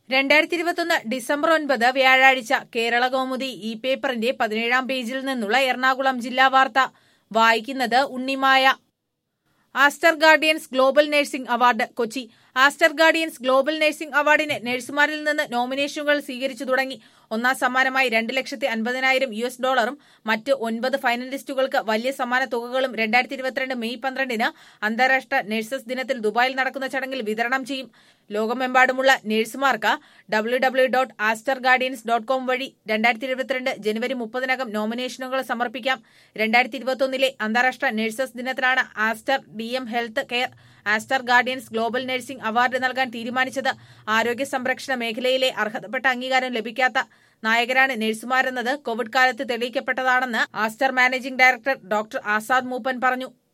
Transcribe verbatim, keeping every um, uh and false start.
രണ്ടായിരത്തി ഇരുപത്തൊന്ന് ഡിസംബർ ഒൻപത് വ്യാഴാഴ്ച കേരള കൗമുദി ഇ പേപ്പറിന്റെ പതിനേഴാം പേജിൽ നിന്നുള്ള എറണാകുളം ജില്ലാ വാർത്ത വായിക്കുന്നത് Unnimaya. Aster Guardians Global Nursing Award Kochi. Aster Guardians Global Nursing അവാർഡിന് നഴ്സുമാരിൽ നിന്ന് നോമിനേഷനുകൾ സ്വീകരിച്ചു തുടങ്ങി. ഒന്നാം സമ്മാനമായി രണ്ട് ലക്ഷത്തി അൻപതിനായിരം യു എസ് ഡോളറും മറ്റ് ഒൻപത് ഫൈനലിസ്റ്റുകൾക്ക് വലിയ സമ്മാന തുകകളും രണ്ടായിരത്തി ഇരുപത്തിരണ്ട് മെയ് പന്ത്രണ്ടിന് അന്താരാഷ്ട്ര നഴ്സസ് ദിനത്തിൽ ദുബായിൽ നടക്കുന്ന ചടങ്ങിൽ വിതരണം ചെയ്യും. ലോകമെമ്പാടുമുള്ള നഴ്സുമാർക്ക് W W dot Aster Guardians dot com വഴി രണ്ടായിരത്തി ഇരുപത്തിരണ്ട് ജനുവരി മുപ്പതിനകം നോമിനേഷനുകൾ സമർപ്പിക്കാം. രണ്ടായിരത്തി ഇരുപത്തൊന്നിലെ അന്താരാഷ്ട്ര നഴ്സസ് ദിനത്തിലാണ് Aster D M healthcare Aster Guardians Global Nursing Award നൽകാൻ തീരുമാനിച്ചത്. ആരോഗ്യ സംരക്ഷണ മേഖലയിലെ അർഹതപ്പെട്ട അംഗീകാരം ലഭിക്കാത്ത നായകരാണ് നഴ്സുമാരെന്നത് കോവിഡ് കാലത്ത് തെളിയിക്കപ്പെട്ടതാണെന്ന് Aster managing director doctor Azad Moopen പറഞ്ഞു.